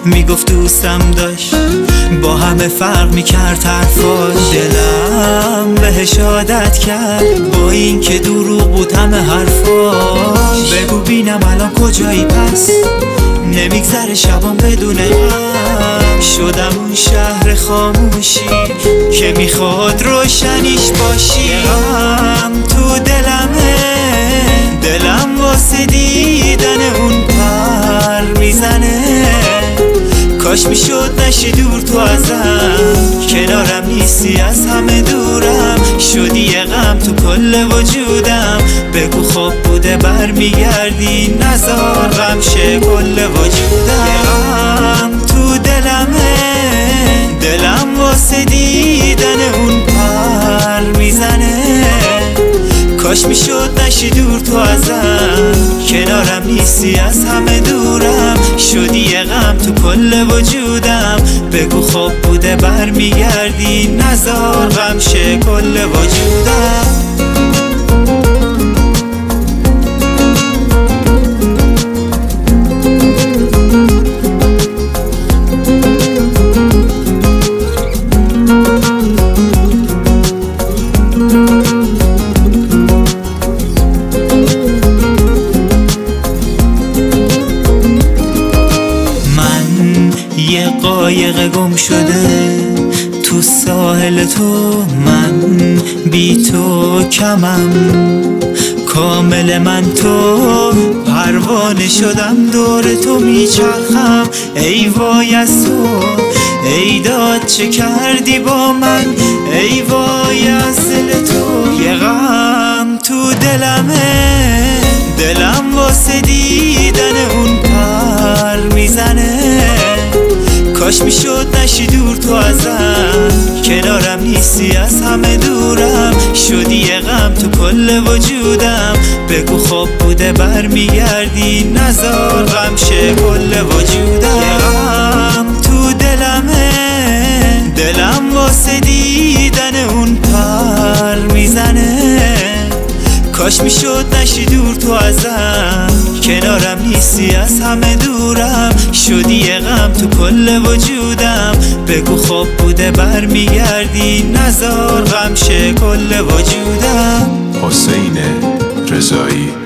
میگفت دوستم داشت، با همه فرق میکرد حرفاش. دلم بهش عادت کرد با این که دروغ بود همه حرفاش. بگو بینم الان کجایی پس، نمیگذره شبام بدون غم. شدم اون شهر خاموشی که میخواد روشنیش باشی. غم تو دلمه، دلم واسه دیدن اون پر میزنه. کاش میشد نشی دور تو ازم، کنارم نیستی از همه دورم. شدی یه غم تو کل وجودم، بگو خوب بوده برمیگردی، نزار غم شه کل وجودم. غم تو دلمه، دلم واسه دیدن اون پر میزنه. کاش میشد نشی دور تو ازم، کنارم نیستی از همه دورم. شدی یه غم تو کل وجودم، بگو خوب بوده برمیگردی، نزار غم شه کل وجودم. یه قایق گم شده تو ساحل تو، من بی تو کمم کامل. من تو پروانه شدم دور تو میچرخم. ای وای از تو، ای داد چه کردی با من، ای وای از دل تو. یه غم تو دلمه، دلم واسه دیدن اون پر میزنه. کاش میشد نشی دور تو ازم، کنارم نیستی از همه دورم. شدی یه غم تو کل وجودم، بگو خوب بوده برمیگردی، نزار غم شه کل وجودم. یه غم تو دلمه، دلم واسه دیدن اون پر میزنه. کاش میشد نشی دور تو ازم، کنارم نیستی از همه دورم. شدی یه غم تو کل وجودم، بگو خوب بوده برمیگردی، نزار غم شه کل وجودم. حسین رضایی.